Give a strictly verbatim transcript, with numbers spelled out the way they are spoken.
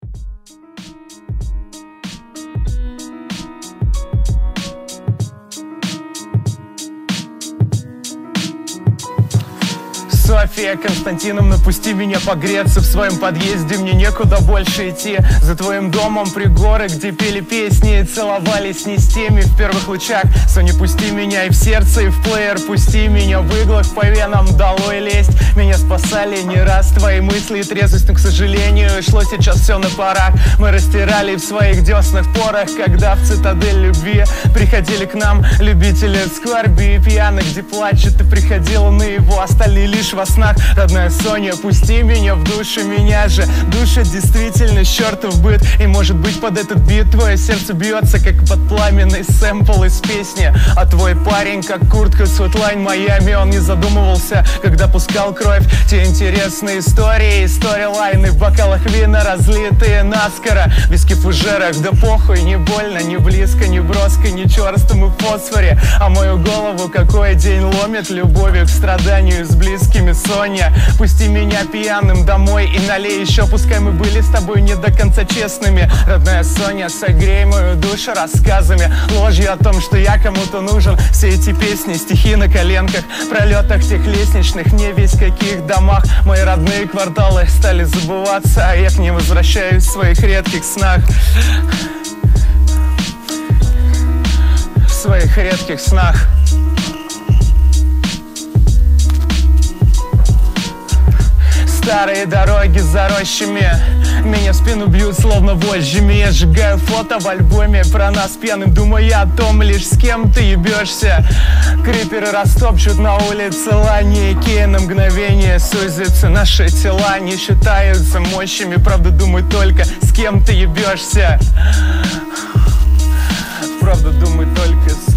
София Константиновна, пусти меня погреться в своем подъезде, мне некуда больше идти. За твоим домом пригоры, где пели песни и целовались не с теми в первых лучах. Соня, пусти меня и в сердце, и в плеер, пусти меня в иглах по венам, долой лезть. Меня спасали не раз твои мысли и трезвость, но, к сожалению, шло сейчас все на парах. Мы растирали в своих деснах порах, когда в цитадель любви приходили к нам любители скорби и пьяных, где плачет, ты приходила на его, остались лишь во снах. Родная Соня, пусти меня в душу, меня же душа действительно чертов быт. И может быть под этот бит твое сердце бьется, как под пламенный сэмпл из песни. А твой парень, как куртка с Hotline Miami, он не задумывался, когда пускал кровь. Те интересные истории, сторилайны в бокалах вина, разлитые наскоро, виски в фужерах, да похуй, не больно, не близко, не броско, не черстом и фосфоре. А мою голову какой день ломит любовью к страданию с близкими. Соня, пусти меня пьяным домой и налей еще, пускай мы были с тобой не до конца честными. Родная Соня, согрей мою душу рассказами, ложью о том, что я кому-то нужен. Все эти песни, стихи на коленках, пролетах тех лестничных, не весь каких домах. Мои родные кварталы стали забываться, а я к ним возвращаюсь в своих редких снах. В своих редких снах. Старые дороги за рощами меня в спину бьют, словно вожжами. Я сжигаю фото в альбоме про нас пьяным, думая о том лишь, с кем ты ебешься. Криперы растопчут на улице лани, Икея на мгновение сузится. Наши тела не считаются мощами, правда думай только, с кем ты ебешься. Правда думай только с